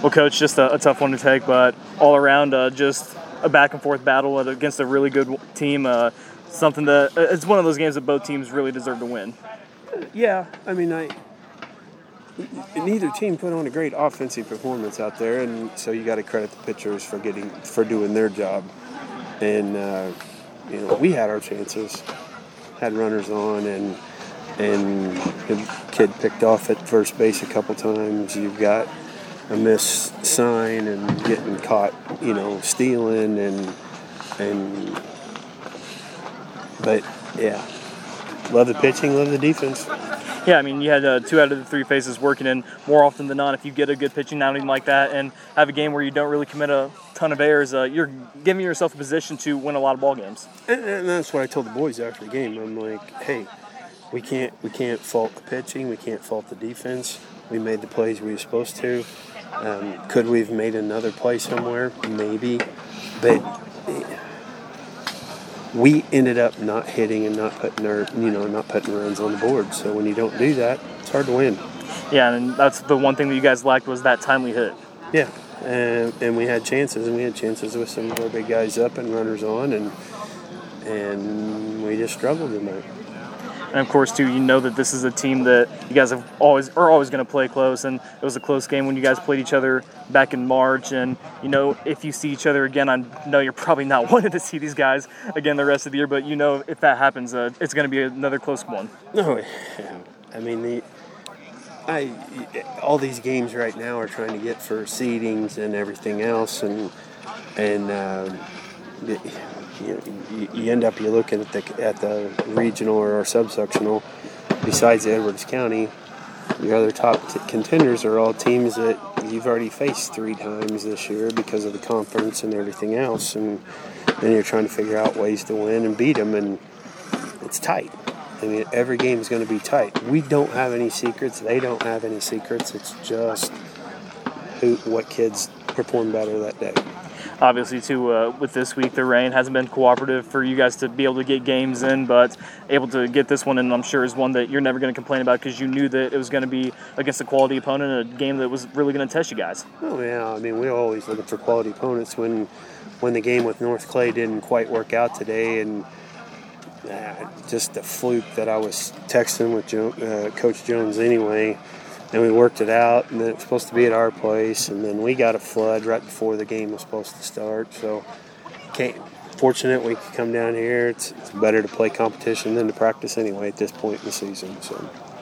Well, Coach, just a tough one to take, but all around just a back-and-forth battle against a really good team. Something that it's one of those games that both teams really deserve to win. Yeah, I mean, neither team put on a great offensive performance out there, and so you got to credit the pitchers for doing their job. And we had our chances, had runners on, and the kid picked off at first base a couple times. You've got a missed sign and getting caught, stealing but yeah, love the pitching, love the defense. Yeah, I mean, you had 2 out of the 3 phases working, and more often than not, if you get a good pitching outing like that and have a game where you don't really commit a ton of errors, you're giving yourself a position to win a lot of ball games. And that's what I told the boys after the game. I'm like, hey, we can't fault the pitching, we can't fault the defense. We made the plays we were supposed to. Could we have made another play somewhere? Maybe, but we ended up not hitting and not putting runs on the board. So when you don't do that, it's hard to win. Yeah, and that's the one thing that you guys lacked was that timely hit. Yeah, and we had chances, with some of our big guys up and runners on, and we just struggled in that. And of course, too, you know that this is a team that you guys are always going to play close, and it was a close game when you guys played each other back in March. And if you see each other again, I know you're probably not wanting to see these guys again the rest of the year, but if that happens, it's going to be another close one. No, I mean all these games right now are trying to get for seedings and everything else, and you end up looking at the regional or subsectional. Besides Edwards County, your other top contenders are all teams that you've already faced 3 times this year because of the conference and everything else, and then you're trying to figure out ways to win and beat them, and it's tight. I mean, every game is going to be tight. We don't have any secrets. They don't have any secrets. It's just what kids perform better that day. Obviously, too, with this week, the rain hasn't been cooperative for you guys to be able to get games in, but able to get this one in, I'm sure, is one that you're never going to complain about because you knew that it was going to be against a quality opponent, a game that was really going to test you guys. Oh, yeah. I mean, we're always looking for quality opponents. When the game with North Clay didn't quite work out today, and just a fluke that I was texting with Coach Jones anyway, and we worked it out, and then it was supposed to be at our place, and then we got a flood right before the game was supposed to start. So, fortunate we could come down here. It's better to play competition than to practice anyway at this point in the season. So.